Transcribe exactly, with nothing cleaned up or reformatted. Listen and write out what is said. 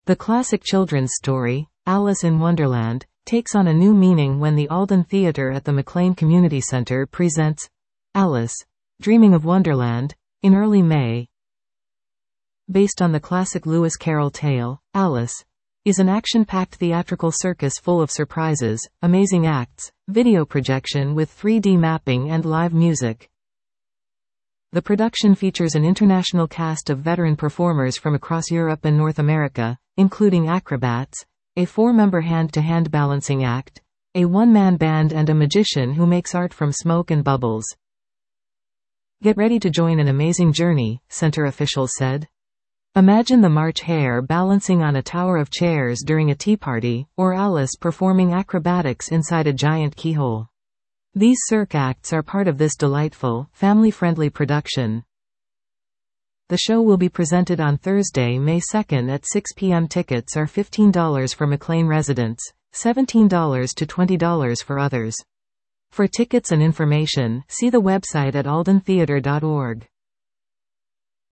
The classic children's story, Alice in Wonderland, takes on a new meaning when the Alden Theatre at the McLean Community Center presents Alice, Dreaming of Wonderland, in early May. Based on the classic Lewis Carroll tale, Alice is an action-packed theatrical circus full of surprises, amazing acts, video projection with three D mapping and live music. The production features an international cast of veteran performers from across Europe and North America, including acrobats, a four-member hand-to-hand balancing act, a one-man band and a magician who makes art from smoke and bubbles. Get ready to join an amazing journey, center officials said. Imagine the March Hare balancing on a tower of chairs during a tea party, or Alice performing acrobatics inside a giant keyhole. These cirque acts are part of this delightful, family-friendly production. The show will be presented on Thursday, May second at six p m Tickets are fifteen dollars for McLean residents, seventeen dollars to twenty dollars for others. For tickets and information, see the website at alden theatre dot org.